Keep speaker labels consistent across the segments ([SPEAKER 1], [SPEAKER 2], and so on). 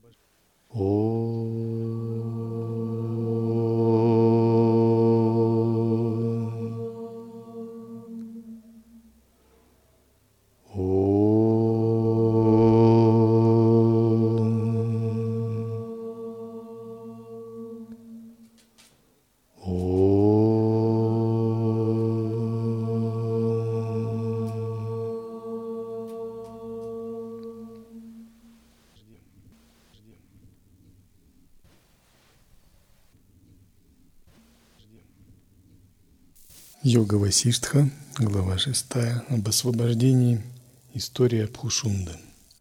[SPEAKER 1] Йога Васиштха, глава 6, об освобождении, история Пхушунды.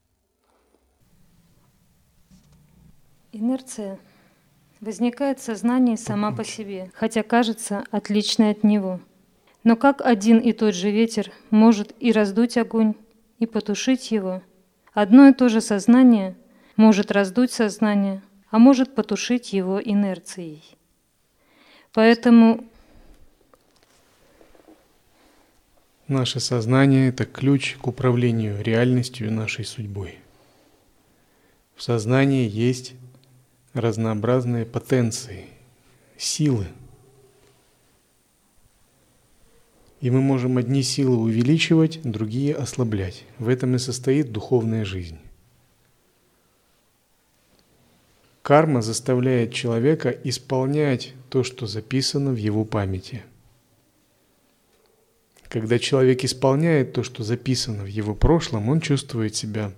[SPEAKER 2] Инерция возникает в сознании сама по себе, хотя кажется отличной от него. Но как один и тот же ветер может и раздуть огонь, и потушить его, одно и то же сознание может раздуть сознание, а может потушить его инерцией. Поэтому
[SPEAKER 1] Наше сознание – это ключ к управлению реальностью и нашей судьбой. В сознании есть разнообразные потенции, силы. И мы можем одни силы увеличивать, другие ослаблять. В этом и состоит духовная жизнь. Карма заставляет человека исполнять то, что записано в его памяти. Когда человек исполняет то, что записано в его прошлом, он чувствует себя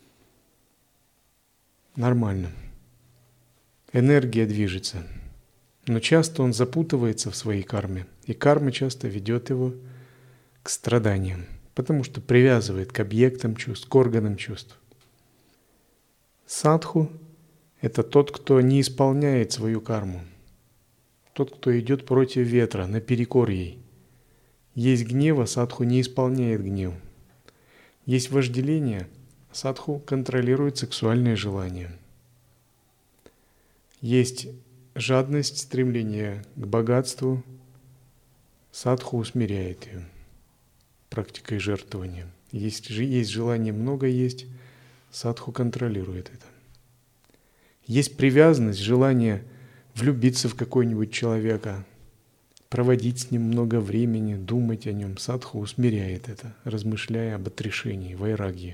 [SPEAKER 1] нормальным. Энергия движется. Но часто он запутывается в своей карме. И карма часто ведет его к страданиям, потому что привязывает к объектам чувств, к органам чувств. Садху – это тот, кто не исполняет свою карму. Тот, кто идет против ветра, наперекор ей. Есть гнев, а садху не исполняет гнев. Есть вожделение, садху контролирует сексуальные желания. Есть жадность, стремление к богатству, садху усмиряет ее практикой жертвования. Есть желание много есть, садху контролирует это. Есть привязанность, желание влюбиться в какого-нибудь человека, проводить с ним много времени, думать о нем. Садху усмиряет это, размышляя об отрешении, вайрагье.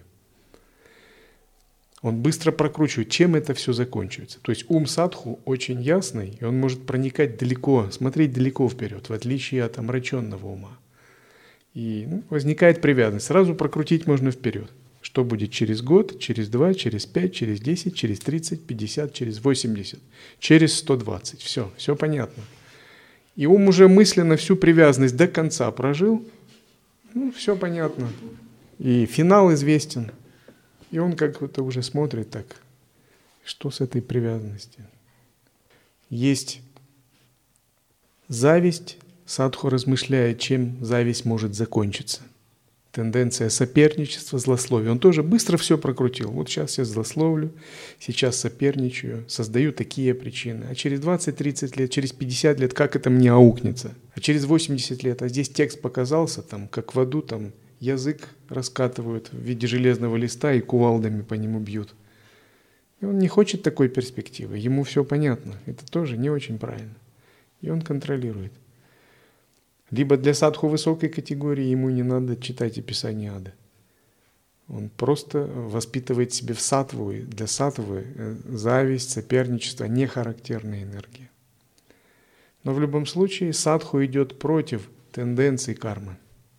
[SPEAKER 1] Он быстро прокручивает, чем это все закончится. То есть ум садху очень ясный, и он может проникать далеко, смотреть далеко вперед, в отличие от омраченного ума. И возникает привязанность. Сразу прокрутить можно вперед. Что будет через год, через 2, через 5, через 10, через 30, 50, через 80, через 120. Все понятно. И ум уже мысленно всю привязанность до конца прожил, все понятно. И финал известен. И он как-то уже смотрит так, что с этой привязанностью. Есть зависть, садху размышляет, чем зависть может закончиться. Тенденция соперничества, злословия. Он тоже быстро все прокрутил. Вот сейчас я злословлю, сейчас соперничаю, создаю такие причины. А через 20-30 лет, через 50 лет, как это мне аукнется? А через 80 лет, а здесь текст показался, там, как в аду, там язык раскатывают в виде железного листа и кувалдами по нему бьют. И он не хочет такой перспективы, ему все понятно. Это тоже не очень правильно. И он контролирует. Либо для садху высокой категории ему не надо читать описание ада. Он просто воспитывает в себе в саттву, и для саттвы зависть, соперничество не характерная энергия. Но в любом случае садху идет против тенденций кармы.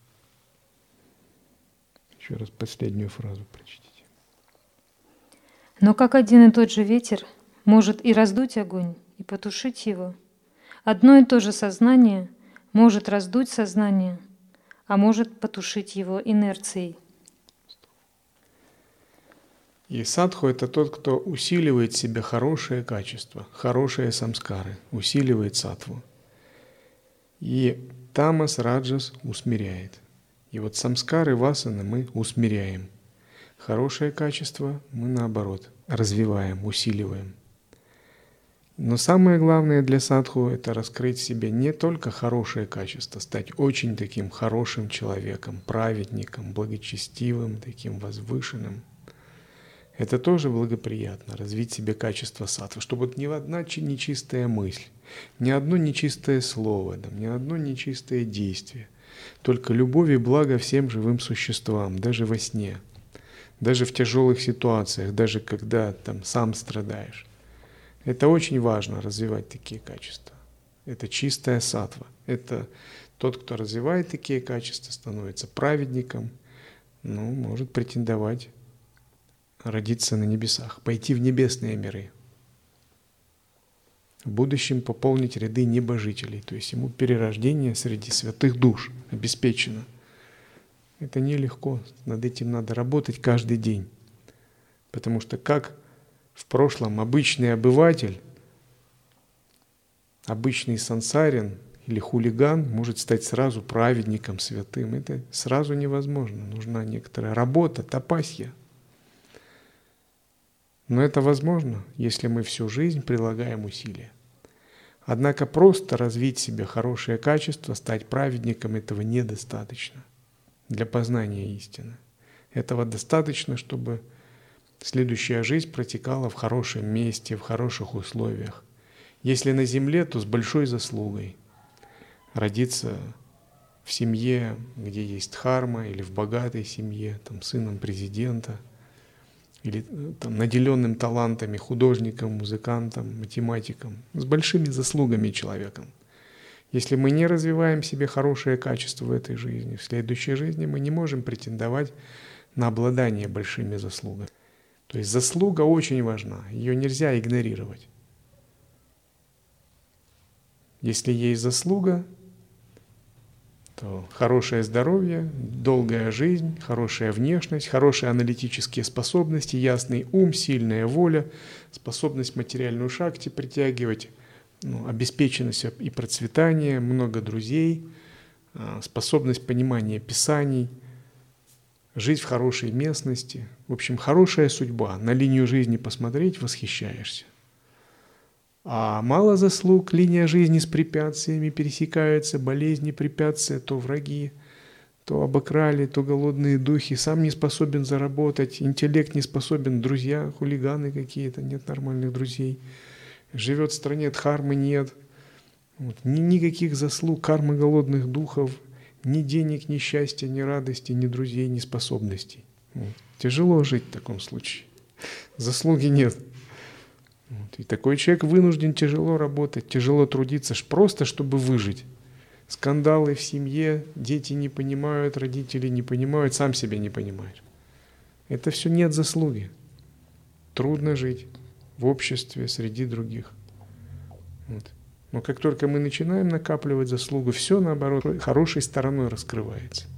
[SPEAKER 1] Еще раз последнюю фразу прочтите.
[SPEAKER 2] Но как один и тот же ветер может и раздуть огонь, и потушить его, одно и то же сознание может раздуть сознание, а может потушить его инерцией.
[SPEAKER 1] И садху – это тот, кто усиливает в себе хорошее качество, хорошие самскары, усиливает саттву. И тамас, раджас усмиряет. И вот самскары, васаны мы усмиряем. Хорошее качество мы, наоборот, развиваем, усиливаем. Но самое главное для садху – это раскрыть в себе не только хорошее качество, стать очень таким хорошим человеком, праведником, благочестивым, таким возвышенным. Это тоже благоприятно, развить в себе качество саттвы, чтобы вот ни одна нечистая мысль, ни одно нечистое слово, ни одно нечистое действие, только любовь и благо всем живым существам, даже во сне, даже в тяжелых ситуациях, даже когда там сам страдаешь. Это очень важно, развивать такие качества. Это чистая саттва. Это тот, кто развивает такие качества, становится праведником, может претендовать, родиться на небесах, пойти в небесные миры. В будущем пополнить ряды небожителей, то есть ему перерождение среди святых душ обеспечено. Это нелегко, над этим надо работать каждый день. Потому что как в прошлом обычный обыватель, обычный сансарин или хулиган может стать сразу праведником, святым, это сразу невозможно. Нужна некоторая работа, тапасья. Но это возможно, если мы всю жизнь прилагаем усилия. Однако просто развить в себе хорошее качество, стать праведником, этого недостаточно для познания истины. Этого достаточно, чтобы следующая жизнь протекала в хорошем месте, в хороших условиях. Если на земле, то с большой заслугой. Родиться в семье, где есть дхарма, или в богатой семье, сыном президента, или наделенным талантами, художником, музыкантом, математиком, с большими заслугами человеком. Если мы не развиваем в себе хорошее качество в этой жизни, в следующей жизни мы не можем претендовать на обладание большими заслугами. То есть заслуга очень важна, ее нельзя игнорировать. Если есть заслуга, то хорошее здоровье, долгая жизнь, хорошая внешность, хорошие аналитические способности, ясный ум, сильная воля, способность материальную шакти притягивать, обеспеченность и процветание, много друзей, способность понимания писаний, жить в хорошей местности. В общем, хорошая судьба. На линию жизни посмотреть, восхищаешься. А мало заслуг, линия жизни с препятствиями пересекается, болезни, препятствия, то враги, то обокрали, то голодные духи, сам не способен заработать, интеллект не способен, друзья, хулиганы какие-то, нет нормальных друзей. Живет в стране, дхармы нет, никаких заслуг, кармы голодных духов, ни денег, ни счастья, ни радости, ни друзей, ни способностей. Тяжело жить в таком случае, заслуги нет. И такой человек вынужден тяжело работать, тяжело трудиться, просто чтобы выжить. Скандалы в семье, дети не понимают, родители не понимают, сам себя не понимаешь. Это все нет заслуги. Трудно жить в обществе, среди других. Но как только мы начинаем накапливать заслугу, все наоборот хорошей стороной раскрывается.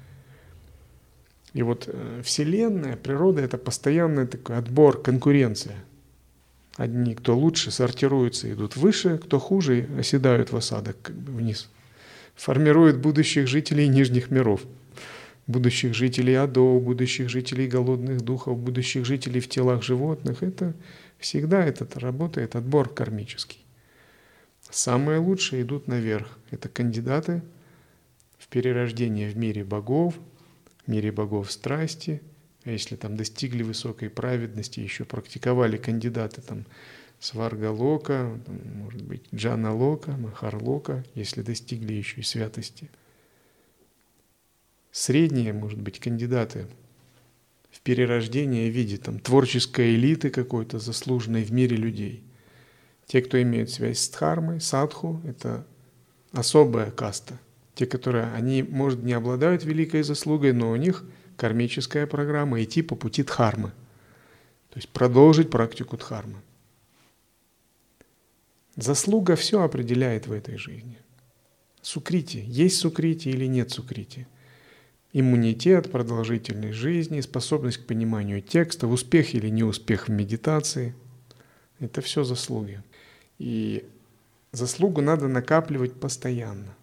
[SPEAKER 1] И Вселенная, природа — это постоянный такой отбор, конкуренция. Одни, кто лучше, сортируются, идут выше, кто хуже, оседают в осадок вниз. Формируют будущих жителей нижних миров, будущих жителей адов, будущих жителей голодных духов, будущих жителей в телах животных. Это всегда работает отбор кармический. Самые лучшие идут наверх. Это кандидаты в перерождение в мире богов страсти. А если достигли высокой праведности, еще практиковали кандидаты сварга-лока, может быть, джана-лока, махар-лока, если достигли еще и святости. Средние, может быть, кандидаты в перерождение в виде творческой элиты какой-то, заслуженной в мире людей. Те, кто имеют связь с дхармой, садху, это особая каста. Те, они, может, не обладают великой заслугой, но у них кармическая программа — идти по пути дхармы, то есть продолжить практику дхармы. Заслуга все определяет в этой жизни. Сукрити, есть сукрити или нет сукрити. Иммунитет, продолжительность жизни, способность к пониманию текста, успех или неуспех в медитации — это все заслуги. И заслугу надо накапливать постоянно.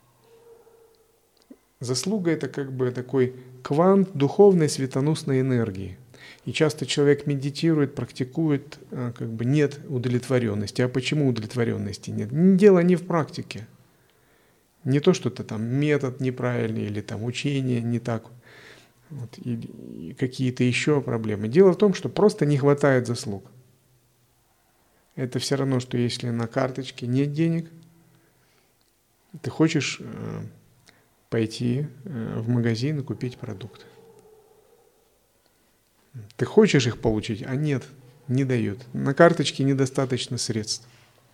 [SPEAKER 1] Заслуга — это такой квант духовной светоносной энергии. И часто человек медитирует, практикует, нет удовлетворенности. А почему удовлетворенности нет? Дело не в практике. Не то, что-то метод неправильный или учение не так вот, и какие-то еще проблемы. Дело в том, что просто не хватает заслуг. Это все равно, что если на карточке нет денег, ты хочешь пойти в магазин и купить продукты. Ты хочешь их получить, а нет, не дают. На карточке недостаточно средств.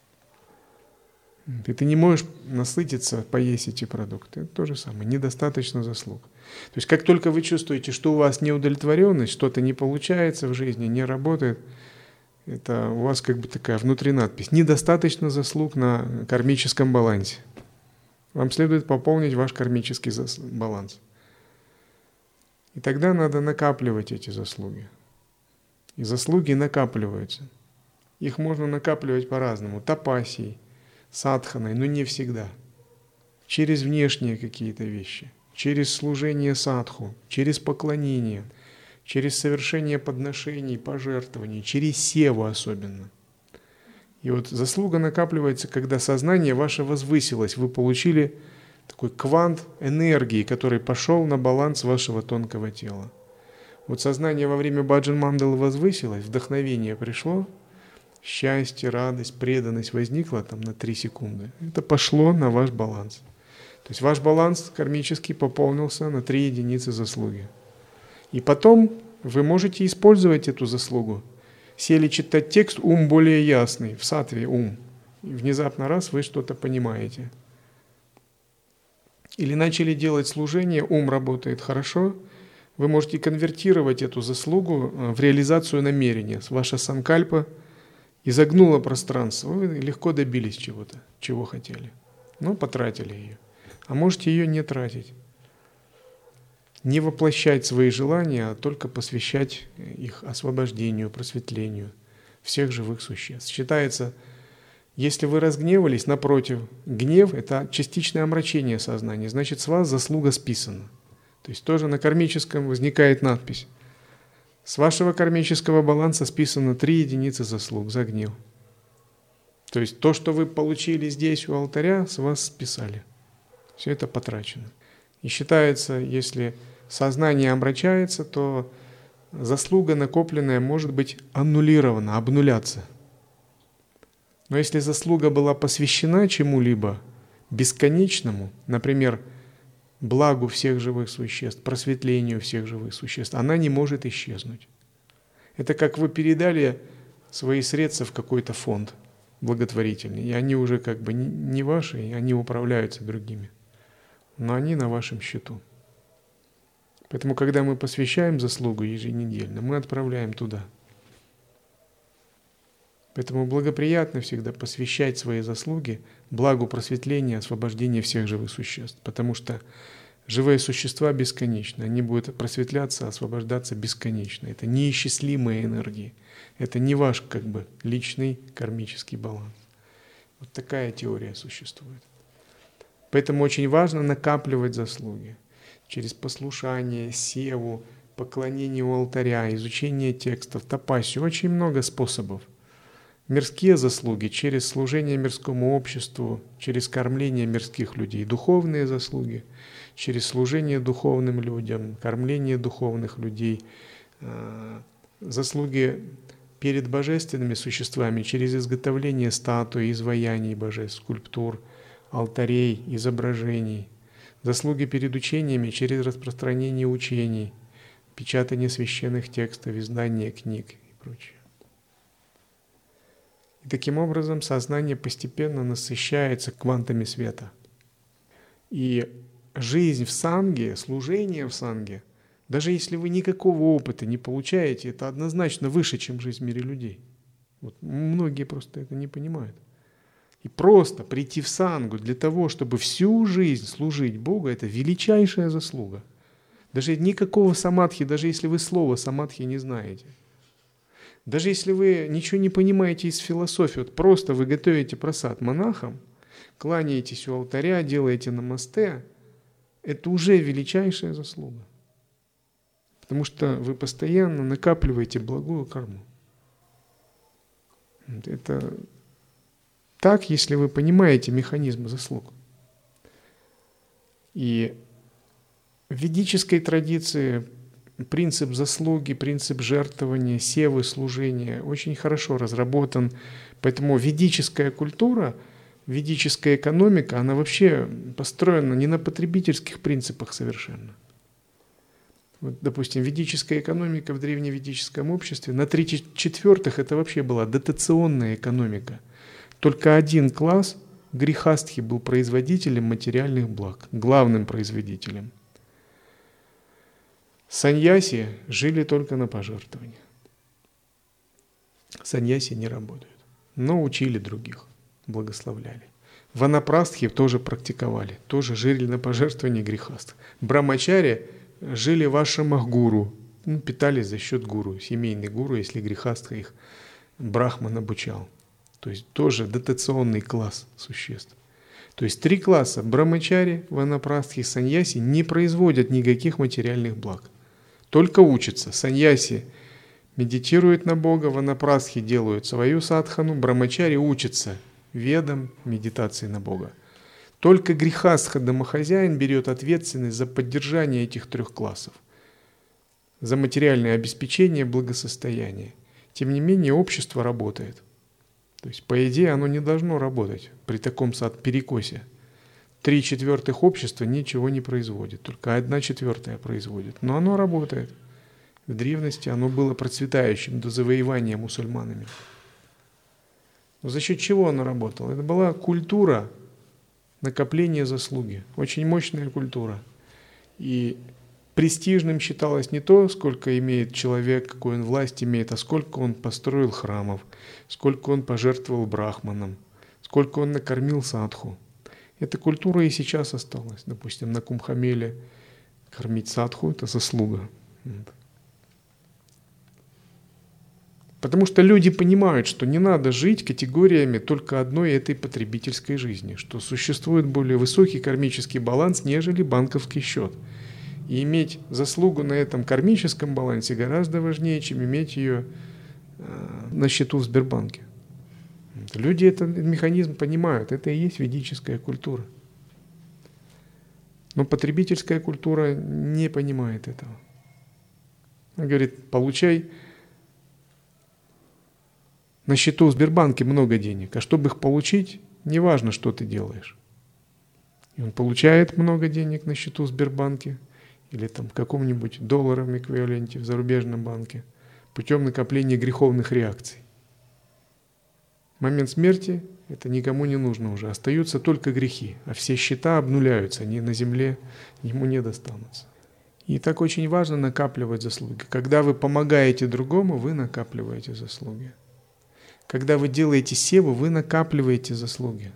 [SPEAKER 1] И ты не можешь насытиться, поесть эти продукты. Это то же самое, недостаточно заслуг. То есть как только вы чувствуете, что у вас неудовлетворенность, что-то не получается в жизни, не работает, это у вас как бы такая внутринадпись. Недостаточно заслуг на кармическом балансе. Вам следует пополнить ваш кармический баланс. И тогда надо накапливать эти заслуги. И заслуги накапливаются. Их можно накапливать по-разному. Тапасией, садханой, но не всегда. Через внешние какие-то вещи. Через служение садху, через поклонение, через совершение подношений, пожертвований, через севу особенно. И вот заслуга накапливается, когда сознание ваше возвысилось, вы получили такой квант энергии, который пошел на баланс вашего тонкого тела. Вот сознание во время баджан-мандалы возвысилось, вдохновение пришло, счастье, радость, преданность возникла там на 3 секунды. Это пошло на ваш баланс. То есть ваш баланс кармический пополнился на 3 единицы заслуги. И потом вы можете использовать эту заслугу. Сели читать текст, ум более ясный, в саттве ум. И внезапно раз вы что-то понимаете. Или начали делать служение, ум работает хорошо, вы можете конвертировать эту заслугу в реализацию намерения. Ваша санкальпа изогнула пространство, вы легко добились чего-то, чего хотели, но потратили ее. А можете ее не тратить. Не воплощать свои желания, а только посвящать их освобождению, просветлению всех живых существ. Считается, если вы разгневались, напротив, гнев – это частичное омрачение сознания, значит, с вас заслуга списана. То есть тоже на кармическом возникает надпись. С вашего кармического баланса списано 3 единицы заслуг за гнев. То есть то, что вы получили здесь у алтаря, с вас списали. Все это потрачено. И считается, если сознание омрачается, то заслуга накопленная может быть аннулирована, обнуляться. Но если заслуга была посвящена чему-либо бесконечному, например, благу всех живых существ, просветлению всех живых существ, она не может исчезнуть. Это как вы передали свои средства в какой-то фонд благотворительный, и они уже как бы не ваши, и они управляются другими. Но они на вашем счету. Поэтому, когда мы посвящаем заслугу еженедельно, мы отправляем туда. Поэтому благоприятно всегда посвящать свои заслуги благу просветления, освобождения всех живых существ. Потому что живые существа бесконечны. Они будут просветляться, освобождаться бесконечно. Это неисчислимые энергии. Это не ваш как бы личный кармический баланс. Вот такая теория существует. Поэтому очень важно накапливать заслуги через послушание, севу, поклонение у алтаря, изучение текстов, тапасию. Очень много способов. Мирские заслуги через служение мирскому обществу, через кормление мирских людей, духовные заслуги через служение духовным людям, кормление духовных людей, заслуги перед божественными существами через изготовление статуй, изваяний божеств, скульптур, алтарей, изображений, заслуги перед учениями через распространение учений, печатание священных текстов, издание книг и прочее. И таким образом сознание постепенно насыщается квантами света. И жизнь в санге, служение в санге, даже если вы никакого опыта не получаете, это однозначно выше, чем жизнь в мире людей. Вот многие просто это не понимают. И просто прийти в сангу для того, чтобы всю жизнь служить Богу, это величайшая заслуга. Даже никакого самадхи, даже если вы слова самадхи не знаете. Даже если вы ничего не понимаете из философии, вот просто вы готовите прасад монахам, кланяетесь у алтаря, делаете намасте, это уже величайшая заслуга. Потому что вы постоянно накапливаете благую карму. Это так, если вы понимаете механизм заслуг. И в ведической традиции принцип заслуги, принцип жертвования, севы, служения очень хорошо разработан. Поэтому ведическая культура, ведическая экономика, она вообще построена не на потребительских принципах совершенно. Вот, допустим, ведическая экономика в древневедическом обществе на 3/4 это вообще была дотационная экономика. Только один класс, грехастхи, был производителем материальных благ, главным производителем. Саньяси жили только на пожертвования. Саньяси не работают, но учили других, благословляли. Ванапрастхи тоже практиковали, тоже жили на пожертвования грехастх. Брамачари жили в ашрамах гуру, питались за счет гуру, семейный гуру, если грехастха их брахман обучал. То есть тоже дотационный класс существ. То есть 3 класса: брамачари, ванапрастхи, саньяси не производят никаких материальных благ. Только учатся. Саньяси медитируют на Бога, ванапрастхи делают свою садхану, брамачари учатся ведам, медитации на Бога. Только грехастха, домохозяин, берет ответственность за поддержание этих 3 классов, за материальное обеспечение благосостояния. Тем не менее, общество работает. То есть, по идее, оно не должно работать при таком перекосе. 3/4 общества ничего не производит, только 1/4 производит. Но оно работает. В древности оно было процветающим до завоевания мусульманами. Но за счет чего оно работало? Это была культура накопления заслуги. Очень мощная культура. И престижным считалось не то, сколько имеет человек, какую он власть имеет, а сколько он построил храмов, сколько он пожертвовал брахманам, сколько он накормил садху. Эта культура и сейчас осталась. Допустим, на Кумбхамеле кормить садху – это заслуга. Потому что люди понимают, что не надо жить категориями только одной этой потребительской жизни, что существует более высокий кармический баланс, нежели банковский счет. И иметь заслугу на этом кармическом балансе гораздо важнее, чем иметь ее на счету в Сбербанке. Люди этот механизм понимают, это и есть ведическая культура. Но потребительская культура не понимает этого. Она говорит: получай на счету в Сбербанке много денег, а чтобы их получить, неважно, что ты делаешь. И он получает много денег на счету в Сбербанке или там в каком-нибудь долларовом эквиваленте в зарубежном банке путем накопления греховных реакций. В момент смерти это никому не нужно уже, остаются только грехи, а все счета обнуляются, они на земле ему не достанутся. И так очень важно накапливать заслуги. Когда вы помогаете другому, вы накапливаете заслуги. Когда вы делаете севу, вы накапливаете заслуги.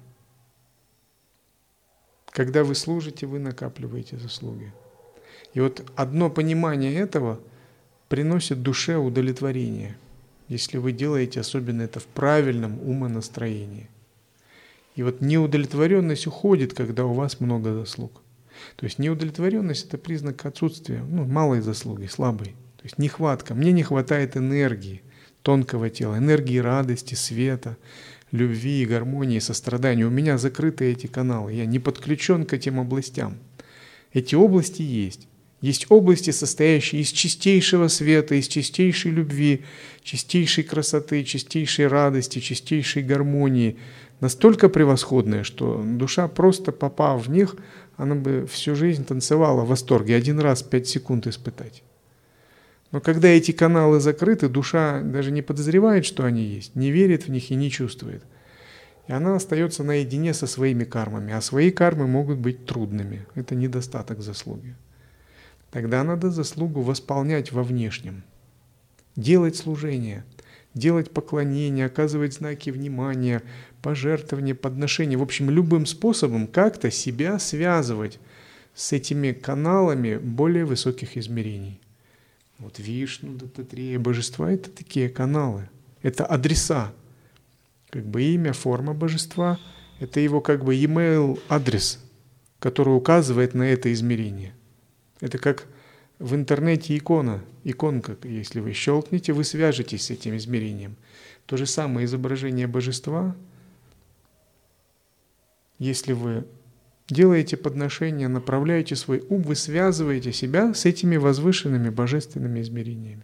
[SPEAKER 1] Когда вы служите, вы накапливаете заслуги. И вот одно понимание этого приносит душе удовлетворение, если вы делаете особенно это в правильном умонастроении. И вот неудовлетворенность уходит, когда у вас много заслуг. То есть неудовлетворенность – это признак отсутствия, малой заслуги, слабой. То есть нехватка. Мне не хватает энергии тонкого тела, энергии радости, света, любви, гармонии, сострадания. У меня закрыты эти каналы, я не подключен к этим областям. Эти области есть. Есть области, состоящие из чистейшего света, из чистейшей любви, чистейшей красоты, чистейшей радости, чистейшей гармонии. Настолько превосходные, что душа, просто попав в них, она бы всю жизнь танцевала в восторге. 1 раз 5 секунд испытать. Но когда эти каналы закрыты, душа даже не подозревает, что они есть, не верит в них и не чувствует. И она остается наедине со своими кармами. А свои кармы могут быть трудными. Это недостаток заслуги. Тогда надо заслугу восполнять во внешнем. Делать служение, делать поклонение, оказывать знаки внимания, пожертвования, подношения. В общем, любым способом как-то себя связывать с этими каналами более высоких измерений. Вот Вишну, Даттатрея, божества – это такие каналы, это адреса. Как бы имя, форма божества – это его как бы e-mail адрес, который указывает на это измерение. Это как в интернете иконка, если вы щелкнете, вы свяжетесь с этим измерением. То же самое изображение божества, если вы делаете подношения, направляете свой ум, вы связываете себя с этими возвышенными божественными измерениями.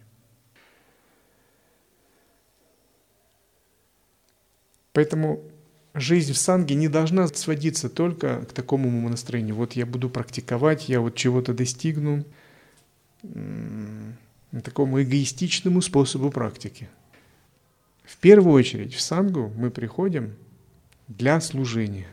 [SPEAKER 1] Поэтому жизнь в санге не должна сводиться только к такому умонастроению. Вот я буду практиковать, я вот чего-то достигну, такому эгоистичному способу практики. В первую очередь в сангу мы приходим для служения.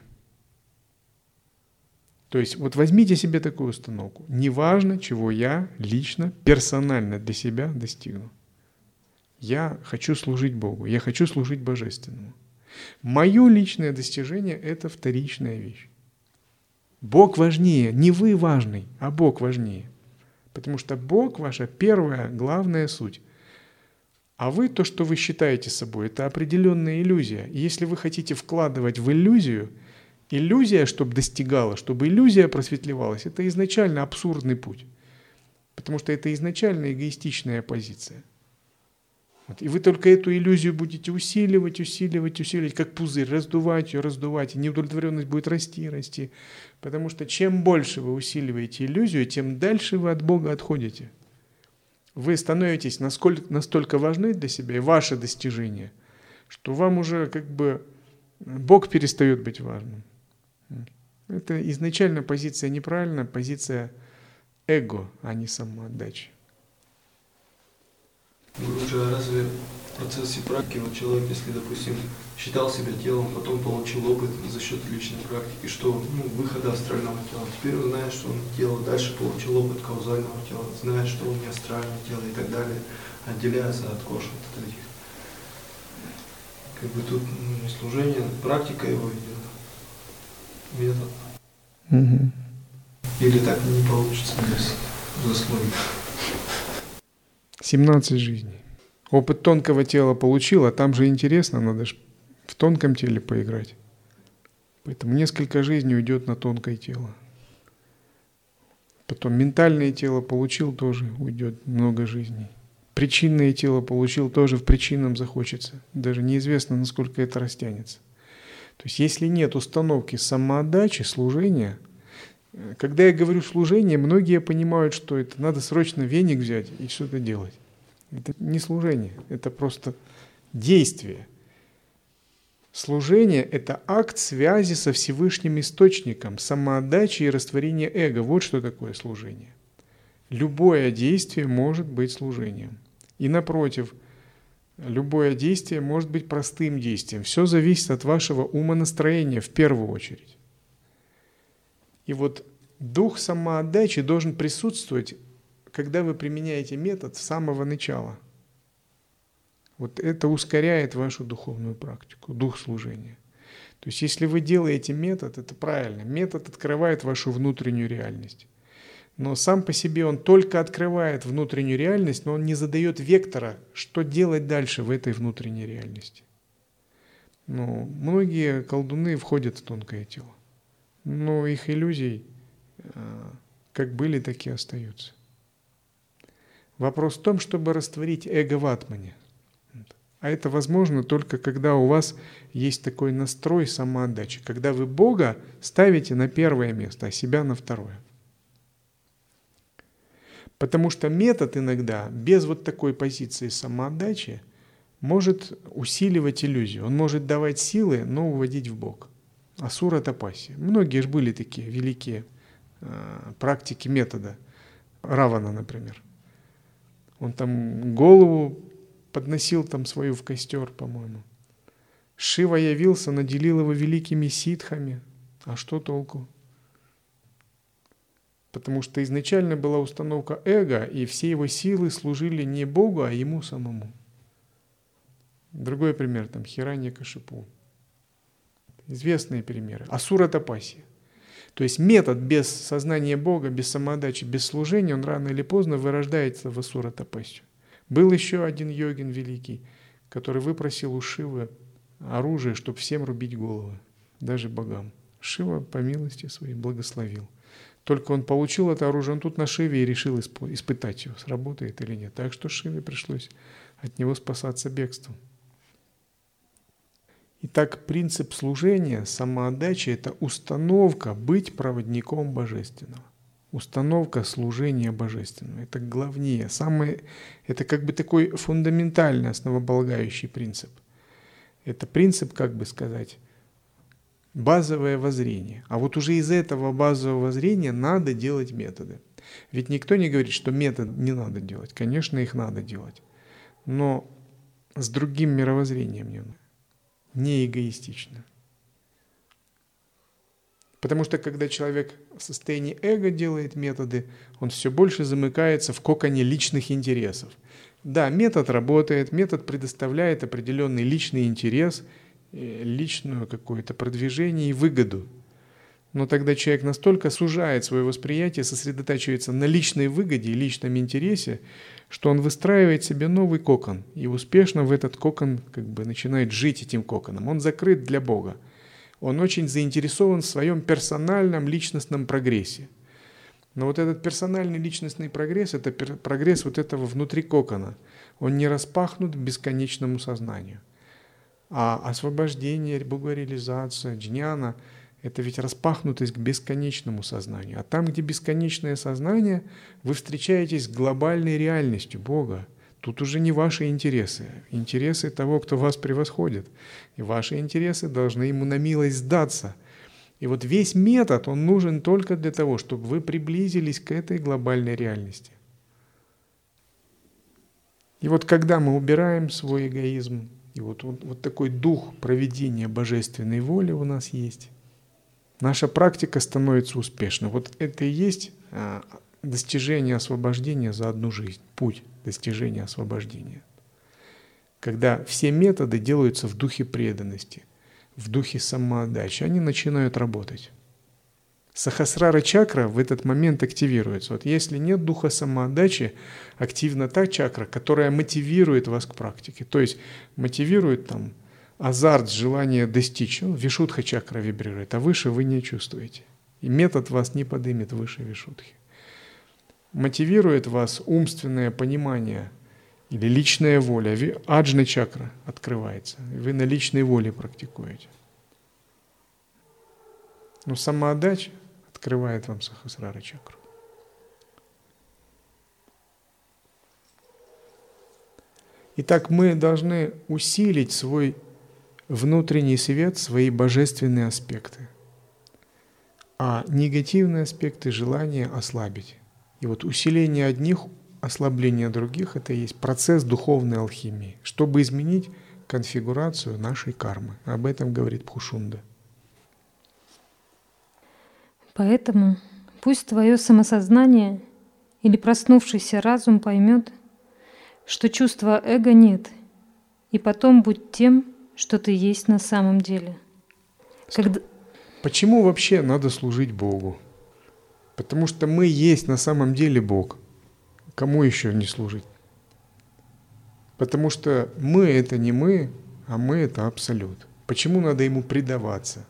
[SPEAKER 1] То есть вот возьмите себе такую установку. Неважно, чего я лично, персонально для себя достигну. Я хочу служить Богу, я хочу служить Божественному. Мое личное достижение – это вторичная вещь. Бог важнее, не вы важный, а Бог важнее. Потому что Бог – ваша первая, главная суть. А вы, то, что вы считаете собой, это определенная иллюзия. И если вы хотите вкладывать в иллюзию, иллюзия, чтобы достигала, чтобы иллюзия просветлевалась, это изначально абсурдный путь. Потому что это изначально эгоистичная позиция. Вот. И вы только эту иллюзию будете усиливать, как пузырь, раздувать ее, и неудовлетворенность будет расти. Потому что чем больше вы усиливаете иллюзию, тем дальше вы от Бога отходите. Вы становитесь настолько важны для себя и ваши достижения, что вам уже Бог перестает быть важным. Это изначально позиция неправильная, позиция эго, а не самоотдачи.
[SPEAKER 3] Гуруджи, а разве в процессе практики человек, если, допустим, считал себя телом, потом получил опыт за счет личной практики, что выхода астрального тела, теперь он знает, что он тело, дальше получил опыт каузального тела, знает, что он не астральное тело и так далее, отделяется от кош, от этих. Тут не служение, практика его идет, метод.
[SPEAKER 1] Угу.
[SPEAKER 3] Или так не получится без заслуги.
[SPEAKER 1] 17 жизней. Опыт тонкого тела получил, а там же интересно, надо же в тонком теле поиграть. Поэтому несколько жизней уйдет на тонкое тело. Потом ментальное тело получил, тоже уйдет много жизней. Причинное тело получил, тоже в причинном захочется. Даже неизвестно, насколько это растянется. То есть если нет установки самоотдачи, служения, когда я говорю служение, многие понимают, что это надо срочно веник взять и что-то делать. Это не служение, это просто действие. Служение – это акт связи со Всевышним Источником, самоотдачи и растворения эго. Вот что такое служение. Любое действие может быть служением. И напротив, любое действие может быть простым действием. Все зависит от вашего умонастроения в первую очередь. И вот дух самоотдачи должен присутствовать, когда вы применяете метод с самого начала. Вот это ускоряет вашу духовную практику, дух служения. То есть если вы делаете метод, это правильно. Метод открывает вашу внутреннюю реальность. Но сам по себе он только открывает внутреннюю реальность, но он не задает вектора, что делать дальше в этой внутренней реальности. Но многие колдуны входят в тонкое тело. Но их иллюзий как были, так и остаются. Вопрос в том, чтобы растворить эго в атмане. А это возможно только когда у вас есть такой настрой самоотдачи, когда вы Бога ставите на первое место, а себя на второе. Потому что метод иногда без вот такой позиции самоотдачи может усиливать иллюзию. Он может давать силы, но уводить в бок. Асура тапасия. Многие же были такие великие практики метода. Равана, например. Он там голову подносил там свою в костер, по-моему. Шива явился, наделил его великими ситхами. А что толку? Потому что изначально была установка эго, и все его силы служили не Богу, а ему самому. Другой пример, там Хираньякашипу. Известные примеры. Асура тапасия. То есть метод без сознания Бога, без самоотдачи, без служения, он рано или поздно вырождается в асура тапасию. Был еще один йогин великий, который выпросил у Шивы оружие, чтобы всем рубить головы, даже богам. Шива по милости своей благословил. Только он получил это оружие, он тут на Шиве и решил испытать его, сработает или нет. Так что Шиве пришлось от него спасаться бегством. Итак, принцип служения, самоотдачи – это установка быть проводником Божественного. Установка служения Божественного. Это главнее, это как бы такой фундаментальный, основополагающий принцип. Это принцип, как бы сказать, базовое воззрение. А вот уже из этого базового воззрения надо делать методы. Ведь никто не говорит, что метод не надо делать. Конечно, их надо делать. Но с другим мировоззрением, не эгоистично. Потому что когда человек в состоянии эго делает методы, он все больше замыкается в коконе личных интересов. Да, метод работает, метод предоставляет определенный личный интерес, личное какое-то продвижение и выгоду. Но тогда человек настолько сужает свое восприятие, сосредотачивается на личной выгоде и личном интересе, что он выстраивает себе новый кокон и успешно в этот кокон как бы начинает жить этим коконом. Он закрыт для Бога. Он очень заинтересован в своем персональном личностном прогрессе. Но вот этот персональный личностный прогресс – это прогресс вот этого внутри кокона. Он не распахнут к бесконечному сознанию. А освобождение, богореализация, джняна – это ведь распахнутость к бесконечному сознанию. А там, где бесконечное сознание, вы встречаетесь с глобальной реальностью Бога. Тут уже не ваши интересы, интересы того, кто вас превосходит. И ваши интересы должны ему на милость сдаться. И вот весь метод, он нужен только для того, чтобы вы приблизились к этой глобальной реальности. И вот когда мы убираем свой эгоизм, и вот такой дух проведения божественной воли у нас есть, наша практика становится успешной. Вот это и есть достижение освобождения за одну жизнь, путь достижения освобождения. Когда все методы делаются в духе преданности, в духе самоотдачи, они начинают работать. Сахасрара чакра в этот момент активируется. Вот если нет духа самоотдачи, активна та чакра, которая мотивирует вас к практике. То есть мотивирует там азарт, желание достичь. Вишудха чакра вибрирует, а выше вы не чувствуете. И метод вас не поднимет выше вишудхи. Мотивирует вас умственное понимание или личная воля. Аджна чакра открывается. Вы на личной воле практикуете. Но самоотдача открывает вам сахасрара чакру. Итак, мы должны усилить свой внутренний свет, свои божественные аспекты, а негативные аспекты желания ослабить. И вот усиление одних, ослабление других – это и есть процесс духовной алхимии, чтобы изменить конфигурацию нашей кармы. Об этом говорит Бхушунда.
[SPEAKER 2] Поэтому пусть твое самосознание или проснувшийся разум поймет, что чувства эго нет, и потом будь тем, что ты есть на самом деле.
[SPEAKER 1] Почему вообще надо служить Богу? Потому что мы есть на самом деле Бог. Кому еще не служить? Потому что мы — это не мы, а мы — это Абсолют. Почему надо Ему предаваться?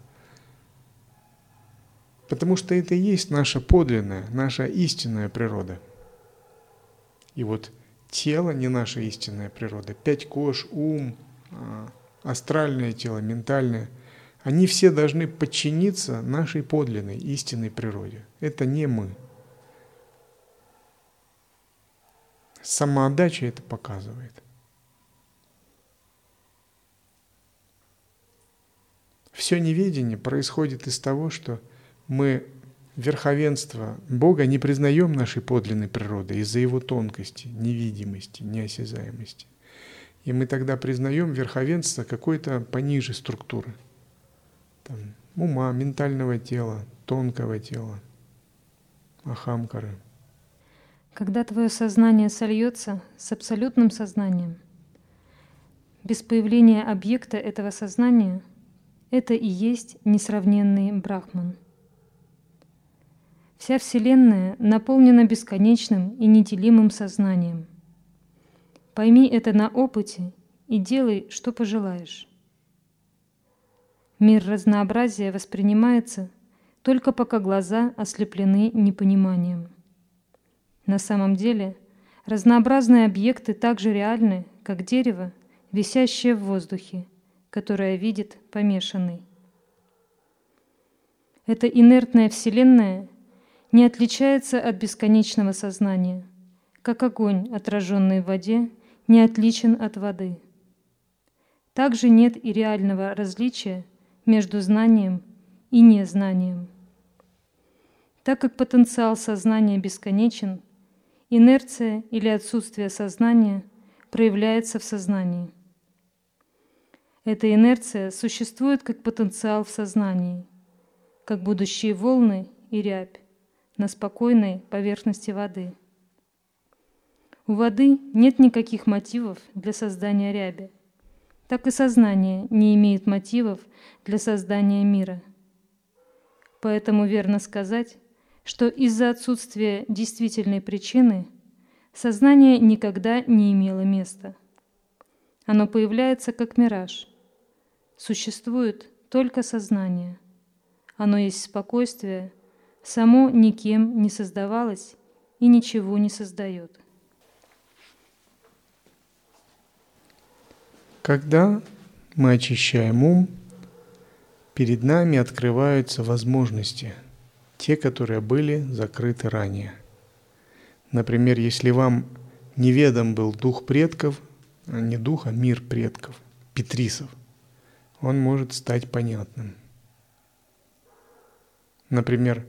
[SPEAKER 1] Потому что это и есть наша подлинная, наша истинная природа. И вот тело не наша истинная природа. 5 кож, ум, астральное тело, ментальное, они все должны подчиниться нашей подлинной, истинной природе. Это не мы. Самоотдача это показывает. Все неведение происходит из того, что мы верховенство Бога не признаем нашей подлинной природы из-за Его тонкости, невидимости, неосязаемости. И мы тогда признаем верховенство какой-то пониже структуры. Там, ума, ментального тела, тонкого тела, ахамкары.
[SPEAKER 2] Когда твое сознание сольется с абсолютным сознанием, без появления объекта этого сознания, это и есть несравненный Брахман. Вся Вселенная наполнена бесконечным и неделимым сознанием. Пойми это на опыте и делай, что пожелаешь. Мир разнообразия воспринимается только пока глаза ослеплены непониманием. На самом деле разнообразные объекты так же реальны, как дерево, висящее в воздухе, которое видит помешанный. Эта инертная Вселенная не отличается от бесконечного сознания, как огонь, отраженный в воде, не отличен от воды. Также нет и реального различия между знанием и незнанием. Так как потенциал сознания бесконечен, инерция или отсутствие сознания проявляется в сознании. Эта инерция существует как потенциал в сознании, как будущие волны и рябь на спокойной поверхности воды. У воды нет никаких мотивов для создания ряби, так и сознание не имеет мотивов для создания мира. Поэтому верно сказать, что из-за отсутствия действительной причины сознание никогда не имело места. Оно появляется как мираж. Существует только сознание. Оно есть спокойствие, само никем не создавалось и ничего не создает.
[SPEAKER 1] Когда мы очищаем ум, перед нами открываются возможности, те, которые были закрыты ранее. Например, если вам неведом был дух предков, не дух, а мир предков, петрисов, он может стать понятным. Например,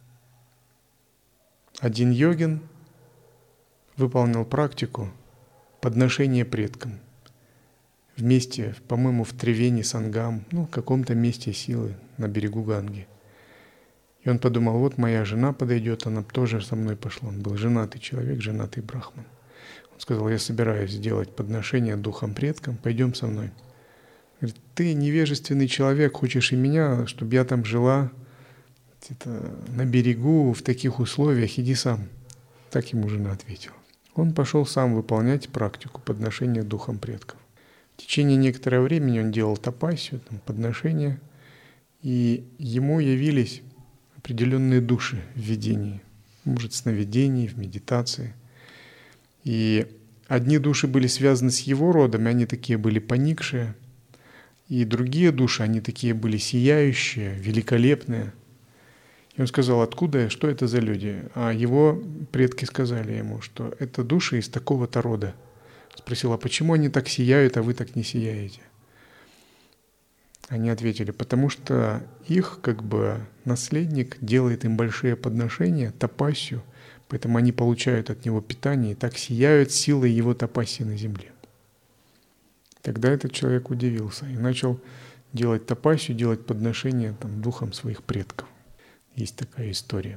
[SPEAKER 1] один йогин выполнил практику подношения предкам. Вместе, по-моему, в Тривени Сангам, в каком-то месте силы на берегу Ганги. И он подумал, вот моя жена подойдет, она тоже со мной пошла. Он был женатый человек, женатый брахман. Он сказал, я собираюсь сделать подношение духам предкам, пойдем со мной. Говорит, ты невежественный человек, хочешь и меня, чтобы я там жила на берегу в таких условиях, иди сам. Так ему жена ответила. Он пошел сам выполнять практику подношения духам предков. В течение некоторого времени он делал тапасию, подношения, и ему явились определенные души в видении, может, в сновидении, в медитации. И одни души были связаны с его родом, и они такие были поникшие, и другие души, они такие были сияющие, великолепные. И он сказал, откуда, что это за люди? А его предки сказали ему, что это души из такого-то рода. Спросил, а почему они так сияют, а вы так не сияете? Они ответили, потому что их наследник делает им большие подношения, тапасию, поэтому они получают от него питание и так сияют силой его тапасии на земле. Тогда этот человек удивился и начал делать тапасию, делать подношения духам своих предков. Есть такая история.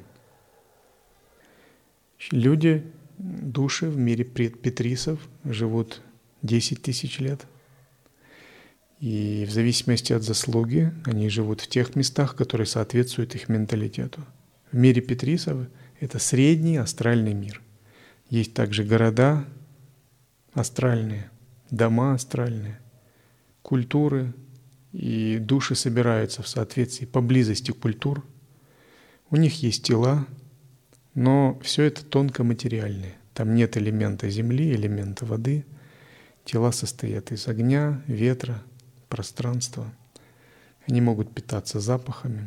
[SPEAKER 1] Люди, души в мире петрисов живут 10 тысяч лет. И в зависимости от заслуги они живут в тех местах, которые соответствуют их менталитету. В мире петрисов это средний астральный мир. Есть также города астральные, дома астральные, культуры, и души собираются в соответствии поблизости культур. У них есть тела, но все это тонкоматериальное. Там нет элемента земли, элемента воды. Тела состоят из огня, ветра, пространства. Они могут питаться запахами.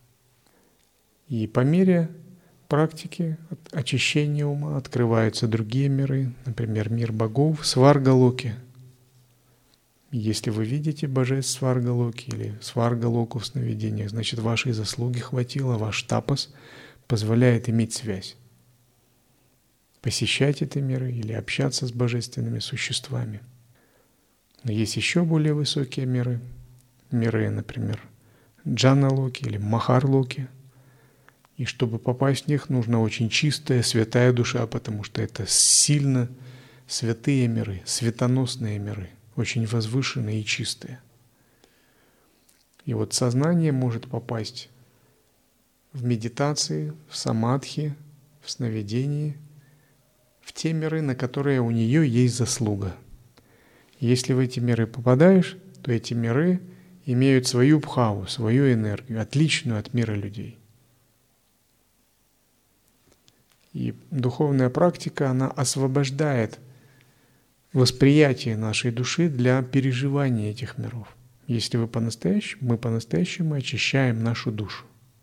[SPEAKER 1] И по мере практики очищения ума открываются другие миры, например, мир богов, сваргалоки. Если вы видите божеств сваргалоки или сваргалоку в сновидениях, значит, вашей заслуги хватило, ваш тапас позволяет иметь связь, посещать эти миры или общаться с божественными существами. Но есть еще более высокие миры, например, джаналоки или махарлоки. И чтобы попасть в них, нужна очень чистая, святая душа, потому что это сильно святые миры, светоносные миры, очень возвышенные и чистые. И вот сознание может попасть в медитации, в самадхи, в сновидении, в те миры, на которые у нее есть заслуга. Если в эти миры попадаешь, то эти миры имеют свою бхаву, свою энергию, отличную от мира людей. И духовная практика, она освобождает восприятие нашей души для переживания этих миров. если мы по-настоящему очищаем нашу душу.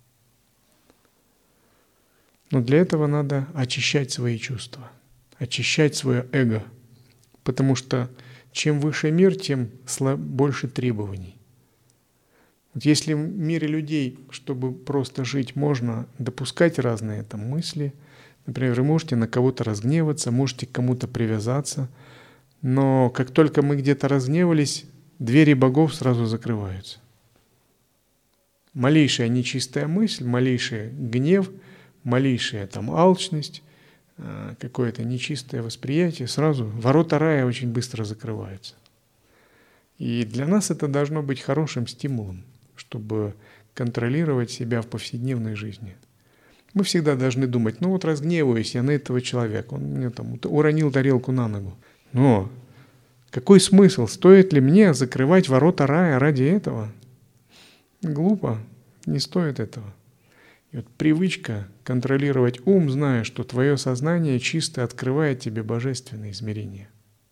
[SPEAKER 1] Но для этого надо очищать свои чувства, очищать свое эго, потому что чем выше мир, тем больше требований. Вот если в мире людей, чтобы просто жить, можно допускать разные там мысли, например, вы можете на кого-то разгневаться, можете к кому-то привязаться, но как только мы где-то разгневались, двери богов сразу закрываются. Малейшая нечистая мысль, малейший гнев, малейшая там алчность, какое-то нечистое восприятие, сразу ворота рая очень быстро закрываются. И для нас это должно быть хорошим стимулом, чтобы контролировать себя в повседневной жизни. Мы всегда должны думать, ну вот разгневаюсь я на этого человека, он мне там уронил тарелку на ногу. Но какой смысл? Стоит ли мне закрывать ворота рая ради этого? Глупо, не стоит этого. И вот привычка контролировать ум, зная, что твое сознание чисто открывает тебе божественные измерения.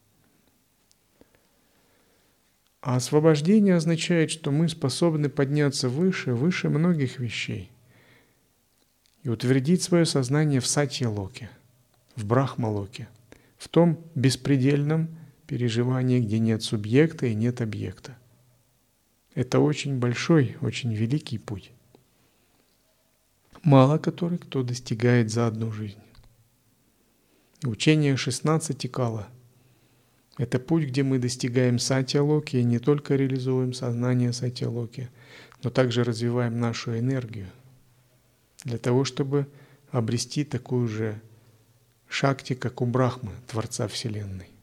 [SPEAKER 1] А освобождение означает, что мы способны подняться выше многих вещей и утвердить свое сознание в сатья-локе, в брахма-локе, в том беспредельном переживании, где нет субъекта и нет объекта. Это очень большой, очень великий путь, мало который кто достигает за одну жизнь. И учение 16 кала — это путь, где мы достигаем сатья-локи и не только реализуем сознание сатья-локи, но также развиваем нашу энергию для того, чтобы обрести такую же шакти, как у Брахмы, Творца Вселенной.